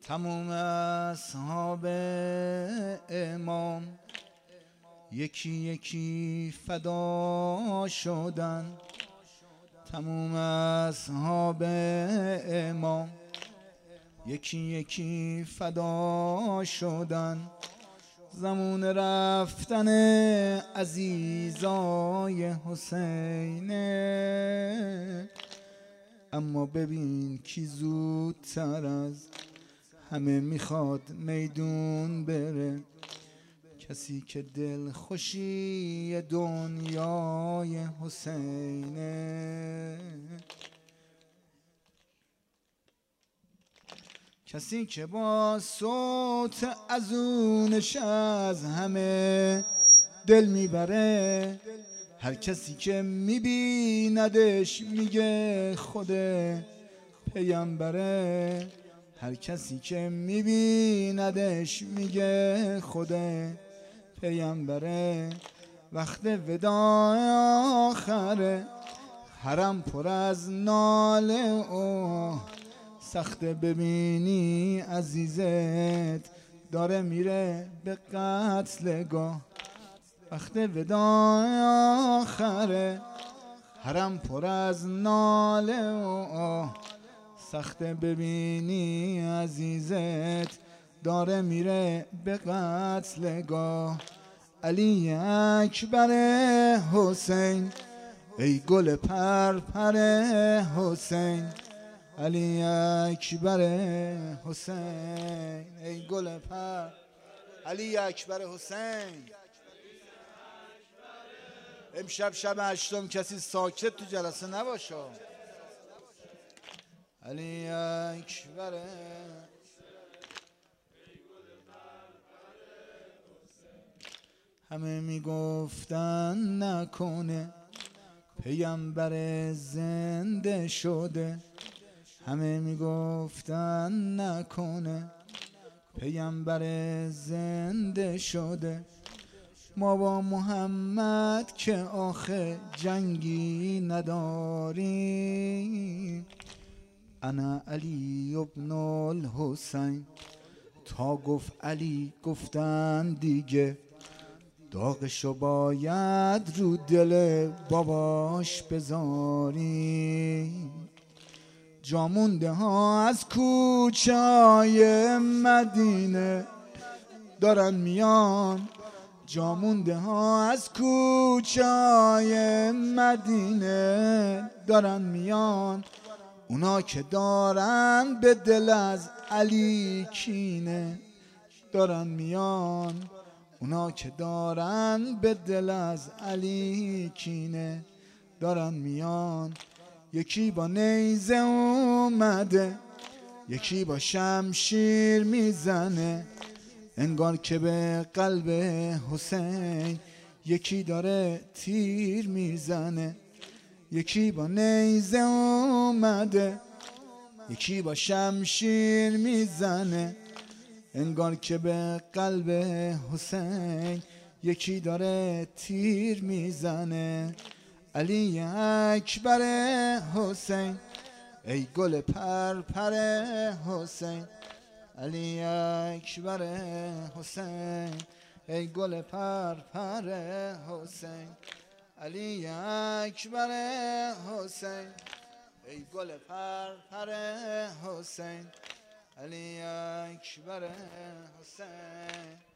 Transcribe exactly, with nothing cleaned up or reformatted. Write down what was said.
تموم اصحاب امام یکی یکی فدا شدن. تموم اصحاب امام یکی یکی فدا شدن. زمان رفتن عزیزای حسینه، اما ببین کی زودتر از همه میخواد میدون بره. کسی که دل خوشی دنیای حسینه، کسی که با صوت ازونش از همه دل میبره. هر کسی که میبیندش میگه خود پیامبره. هر کسی که میبیندش میگه خود پیامبره. وقت وداع آخره حرم پر از ناله و سخت ببینی عزیزت داره میره به قتلگاه. وقت وداع آخره حرم پر از ناله و سخت ببینی عزیزت داره میره به قتلگاه. علی اکبر حسین ای گل پرپر حسین. علی اکبر حسین ای گل پر. علی اکبر حسین. امشب شب هشتم، کسی ساکت تو جلسه نباشه. علی اکبر. همه میگفتن نکنه پیامبر زنده شده. همه میگفتن نکنه پیامبر زنده شده. ما با محمد که آخه جنگی نداریم. انا علی ابن الحسین. تا گفت علی گفتن دیگه داغشو باید رو دل باباش بذاری. جامونده ها از کوچه های مدینه دارن میان. جامونده ها از کوچه های مدینه دارن میان. اونا که دارن به دل از علی کینه دارن میان. اونا که دارن به دل از علی کینه دارن میان. یکی با نیزه اومده، یکی با شمشیر میزنه، انگار که به قلب حسین یکی داره تیر میزنه. یکی با نیزه اومده، یکی با شمشیر میزنه، انگار که به قلب حسین یکی داره تیر میزنه. علی اکبر حسین ای گل پرپر حسین. علی اکبر حسین ای گل پرپر حسین. علی اکبر حسین ای گل پرپر حسین. علی اکبر حسین.